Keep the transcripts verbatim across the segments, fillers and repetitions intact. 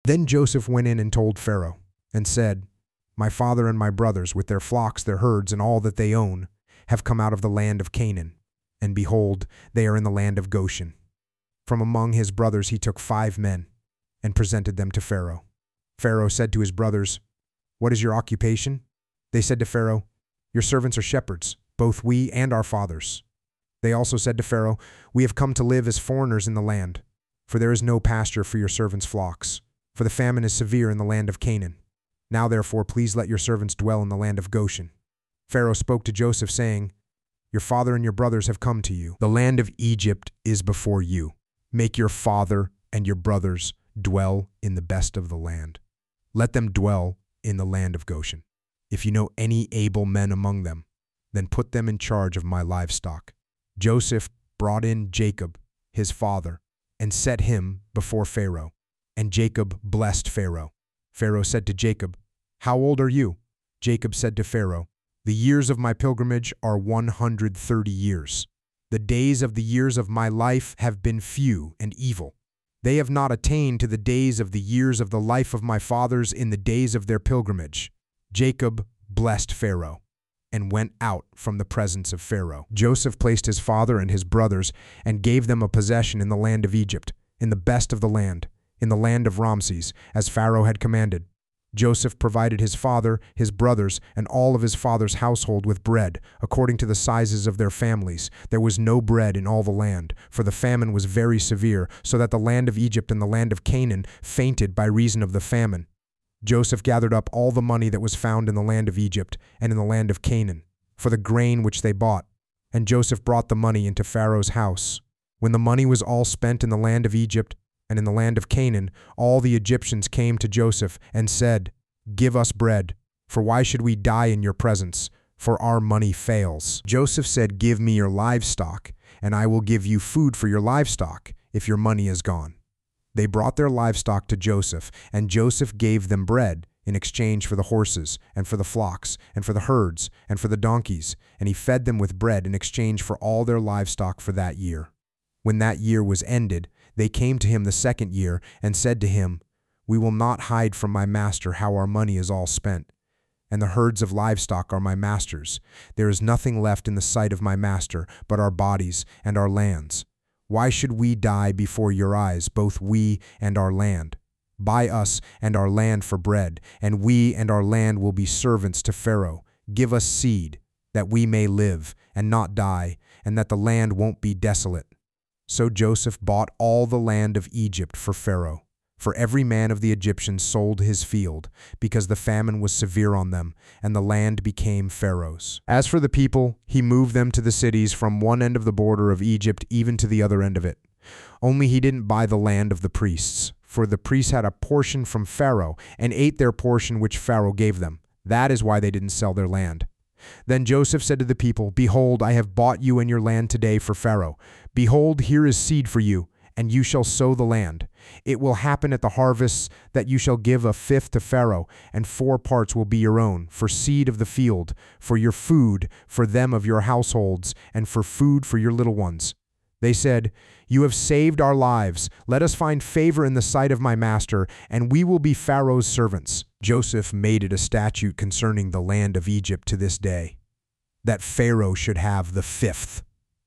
Then Joseph went in and told Pharaoh, and said, My father and my brothers, with their flocks, their herds, and all that they own, have come out of the land of Canaan, and behold, they are in the land of Goshen. From among his brothers he took five men, and presented them to Pharaoh. Pharaoh said to his brothers, What is your occupation? They said to Pharaoh, Your servants are shepherds, both we and our fathers. They also said to Pharaoh, We have come to live as foreigners in the land, for there is no pasture for your servants' flocks, for the famine is severe in the land of Canaan. Now therefore please let your servants dwell in the land of Goshen. Pharaoh spoke to Joseph, saying, Your father and your brothers have come to you. The land of Egypt is before you. Make your father and your brothers dwell in the best of the land. Let them dwell in the land of Goshen. If you know any able men among them, then put them in charge of my livestock. Joseph brought in Jacob, his father, and set him before Pharaoh. And Jacob blessed Pharaoh. Pharaoh said to Jacob, How old are you? Jacob said to Pharaoh, The years of my pilgrimage are one hundred thirty years. The days of the years of my life have been few and evil. They have not attained to the days of the years of the life of my fathers in the days of their pilgrimage. Jacob blessed Pharaoh and went out from the presence of Pharaoh. Joseph placed his father and his brothers and gave them a possession in the land of Egypt, in the best of the land, in the land of Ramses, as Pharaoh had commanded. Joseph provided his father, his brothers, and all of his father's household with bread, according to the sizes of their families. There was no bread in all the land, for the famine was very severe, so that the land of Egypt and the land of Canaan fainted by reason of the famine. Joseph gathered up all the money that was found in the land of Egypt and in the land of Canaan, for the grain which they bought, and Joseph brought the money into Pharaoh's house. When the money was all spent in the land of Egypt and in the land of Canaan, all the Egyptians came to Joseph and said, Give us bread, for why should we die in your presence? For our money fails. Joseph said, Give me your livestock, and I will give you food for your livestock, if your money is gone. They brought their livestock to Joseph, and Joseph gave them bread in exchange for the horses, and for the flocks, and for the herds, and for the donkeys, and he fed them with bread in exchange for all their livestock for that year. When that year was ended, they came to him the second year and said to him, We will not hide from my master how our money is all spent, and the herds of livestock are my master's. There is nothing left in the sight of my master but our bodies and our lands. Why should we die before your eyes, both we and our land? Buy us and our land for bread, and we and our land will be servants to Pharaoh. Give us seed, that we may live and not die, and that the land won't be desolate. So Joseph bought all the land of Egypt for Pharaoh. For every man of the Egyptians sold his field, because the famine was severe on them, and the land became Pharaoh's. As for the people, he moved them to the cities from one end of the border of Egypt even to the other end of it. Only he didn't buy the land of the priests, for the priests had a portion from Pharaoh, and ate their portion which Pharaoh gave them. That is why they didn't sell their land. Then Joseph said to the people, Behold, I have bought you and your land today for Pharaoh. Behold, here is seed for you, and you shall sow the land. It will happen at the harvests that you shall give a fifth to Pharaoh, and four parts will be your own, for seed of the field, for your food, for them of your households, and for food for your little ones. They said, You have saved our lives. Let us find favor in the sight of my master, and we will be Pharaoh's servants. Joseph made it a statute concerning the land of Egypt to this day, that Pharaoh should have the fifth.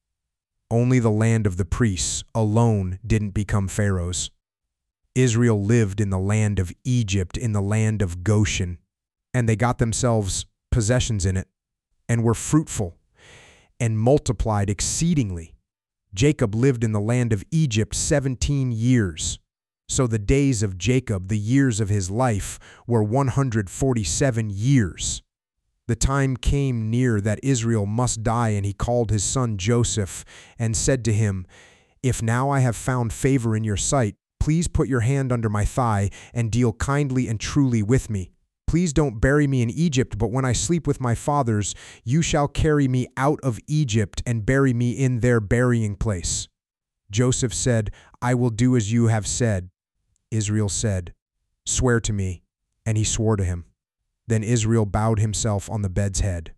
Only the land of the priests alone didn't become Pharaoh's. Israel lived in the land of Egypt, in the land of Goshen, and they got themselves possessions in it, and were fruitful, and multiplied exceedingly. Jacob lived in the land of Egypt seventeen years. So the days of Jacob, the years of his life, were one hundred forty-seven years. The time came near that Israel must die, and he called his son Joseph and said to him, If now I have found favor in your sight, please put your hand under my thigh and deal kindly and truly with me. Please don't bury me in Egypt, but when I sleep with my fathers, you shall carry me out of Egypt and bury me in their burying place. Joseph said, I will do as you have said. Israel said, Swear to me. And he swore to him. Then Israel bowed himself on the bed's head.